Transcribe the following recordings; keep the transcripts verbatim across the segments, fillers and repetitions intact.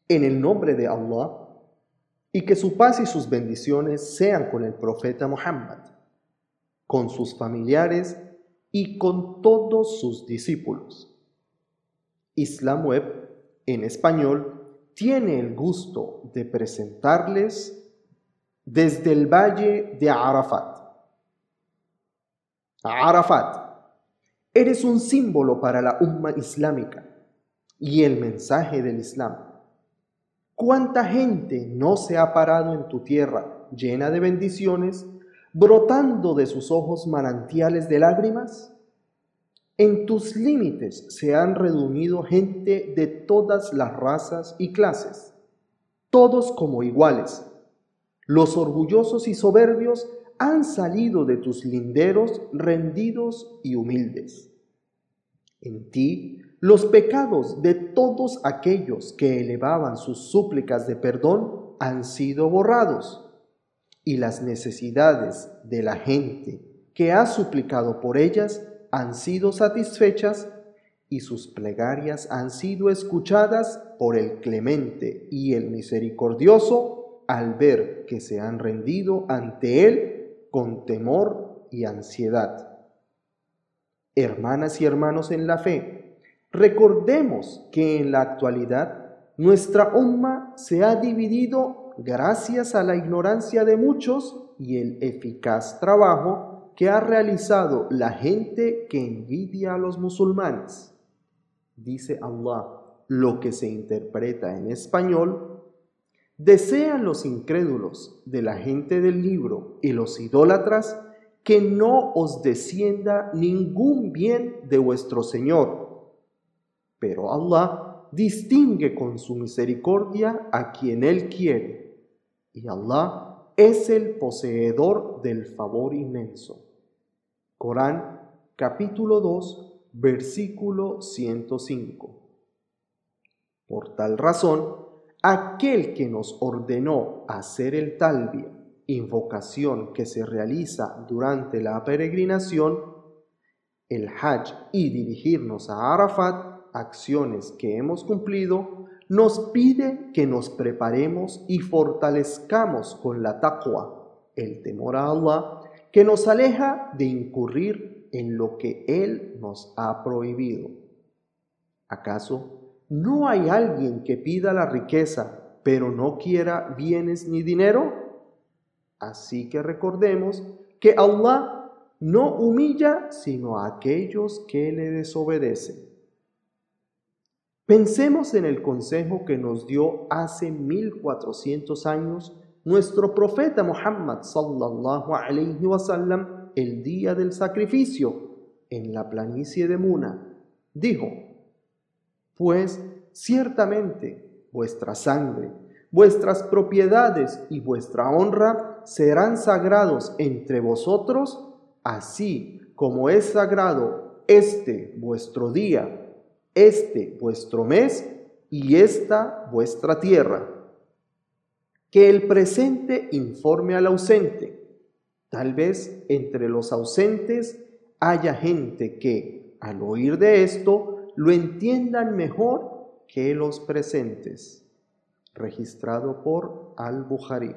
En el nombre de Allah, y que su paz y sus bendiciones sean con el profeta Muhammad, con sus familiares y con todos sus discípulos. Islam Web, en español, tiene el gusto de presentarles desde el valle de Arafat. Arafat, eres un símbolo para la umma islámica y el mensaje del Islam. ¿Cuánta gente no se ha parado en tu tierra llena de bendiciones, brotando de sus ojos manantiales de lágrimas? En tus límites se han reunido gente de todas las razas y clases, todos como iguales. Los orgullosos y soberbios han salido de tus linderos rendidos y humildes. En ti, los pecados de todos aquellos que elevaban sus súplicas de perdón han sido borrados, y las necesidades de la gente que ha suplicado por ellas han sido satisfechas, y sus plegarias han sido escuchadas por el clemente y el misericordioso, al ver que se han rendido ante él con temor y ansiedad. Hermanas y hermanos en la fe, recordemos que en la actualidad nuestra umma se ha dividido gracias a la ignorancia de muchos y el eficaz trabajo que ha realizado la gente que envidia a los musulmanes. Dice Allah, lo que se interpreta en español: desean los incrédulos de la gente del libro y los idólatras que no os descienda ningún bien de vuestro Señor. Pero Allah distingue con su misericordia a quien Él quiere, y Allah es el poseedor del favor inmenso. Corán, capítulo dos, versículo ciento cinco. Por tal razón, aquel que nos ordenó hacer el talbia, invocación que se realiza durante la peregrinación, el hajj, y dirigirnos a Arafat, acciones que hemos cumplido, nos pide que nos preparemos y fortalezcamos con la taqwa, el temor a Allah, que nos aleja de incurrir en lo que Él nos ha prohibido. ¿Acaso no hay alguien que pida la riqueza, pero no quiera bienes ni dinero? Así que recordemos que Allah no humilla sino a aquellos que le desobedecen. Pensemos en el consejo que nos dio hace mil cuatrocientos años nuestro profeta Muhammad sallallahu alayhi wa sallam el día del sacrificio en la planicie de Muna. Dijo: pues ciertamente vuestra sangre, vuestras propiedades y vuestra honra serán sagrados entre vosotros, así como es sagrado este vuestro día, este vuestro mes y esta vuestra tierra. Que el presente informe al ausente. Tal vez entre los ausentes haya gente que, al oír de esto, lo entiendan mejor que los presentes. Registrado por Al-Bukhari.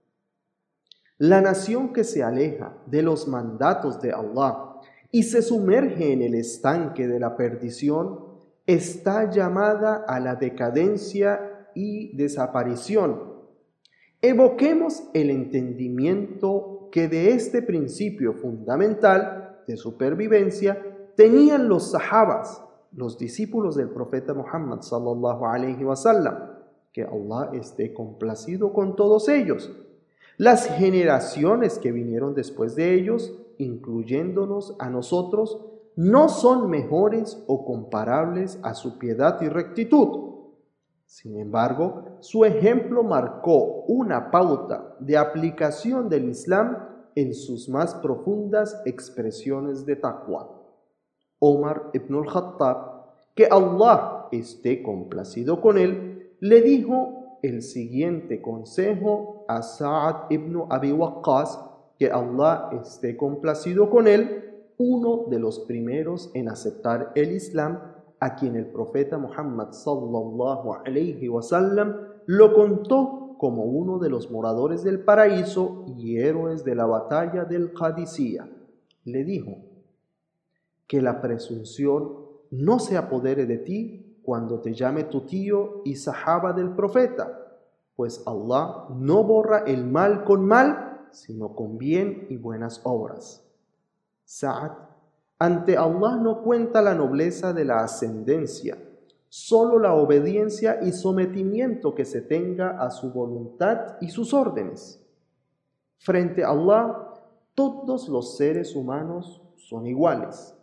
La nación que se aleja de los mandatos de Allah y se sumerge en el estanque de la perdición está llamada a la decadencia y desaparición. Evoquemos el entendimiento que de este principio fundamental de supervivencia tenían los sahabas, los discípulos del profeta Muhammad sallallahu alayhi wa sallam, que Allah esté complacido con todos ellos. Las generaciones que vinieron después de ellos, incluyéndonos a nosotros, no son mejores o comparables a su piedad y rectitud. Sin embargo, su ejemplo marcó una pauta de aplicación del Islam en sus más profundas expresiones de taqwa. Omar ibn al-Khattab, que Allah esté complacido con él, le dijo el siguiente consejo a Sa'ad ibn Abi Waqqas, que Allah esté complacido con él, uno de los primeros en aceptar el Islam, a quien el profeta Muhammad sallallahu alayhi wa sallam lo contó como uno de los moradores del paraíso y héroes de la batalla del Qadisiyah. Le dijo: que la presunción no se apodere de ti cuando te llame tu tío y sahaba del profeta, pues Allah no borra el mal con mal, sino con bien y buenas obras. Sa'ad: ante Allah no cuenta la nobleza de la ascendencia, solo la obediencia y sometimiento que se tenga a su voluntad y sus órdenes. Frente a Allah, todos los seres humanos son iguales.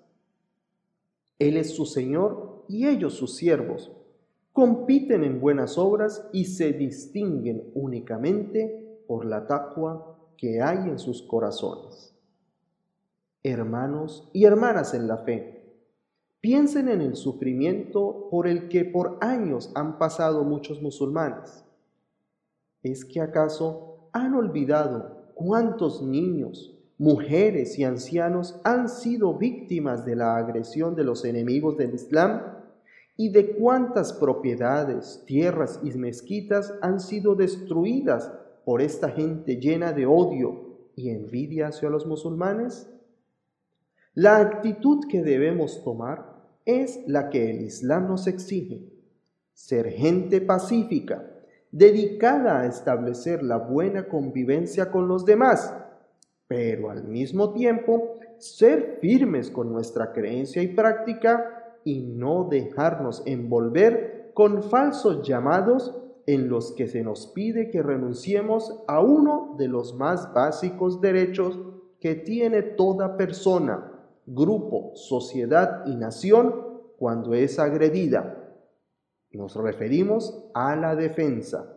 Él es su Señor y ellos sus siervos. Compiten en buenas obras y se distinguen únicamente por la taqwa que hay en sus corazones. Hermanos y hermanas en la fe, piensen en el sufrimiento por el que por años han pasado muchos musulmanes. ¿Es que acaso han olvidado cuántos niños, mujeres y ancianos han sido víctimas de la agresión de los enemigos del Islam? ¿Y de cuántas propiedades, tierras y mezquitas han sido destruidas por esta gente llena de odio y envidia hacia los musulmanes? La actitud que debemos tomar es la que el Islam nos exige: ser gente pacífica, dedicada a establecer la buena convivencia con los demás, pero al mismo tiempo ser firmes con nuestra creencia y práctica y no dejarnos envolver con falsos llamados en los que se nos pide que renunciemos a uno de los más básicos derechos que tiene toda persona, grupo, sociedad y nación cuando es agredida. Nos referimos a la defensa.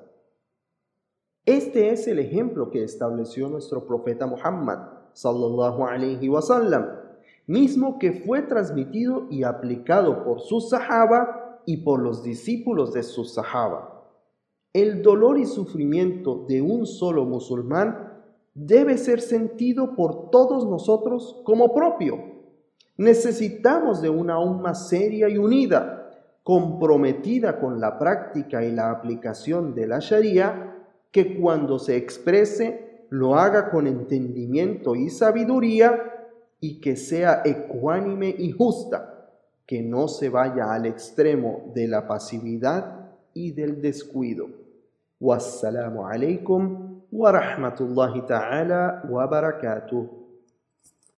Este es el ejemplo que estableció nuestro profeta Muhammad sallallahu alayhi wa sallam, mismo que fue transmitido y aplicado por sus sahaba y por los discípulos de sus sahaba. El dolor y sufrimiento de un solo musulmán debe ser sentido por todos nosotros como propio. Necesitamos de una umma seria y unida, comprometida con la práctica y la aplicación de la Sharia, que cuando se exprese lo haga con entendimiento y sabiduría y que sea ecuánime y justa, que no se vaya al extremo de la pasividad y del descuido. Wassalamu alaikum wa rahmatullahi ta'ala wa barakatuh.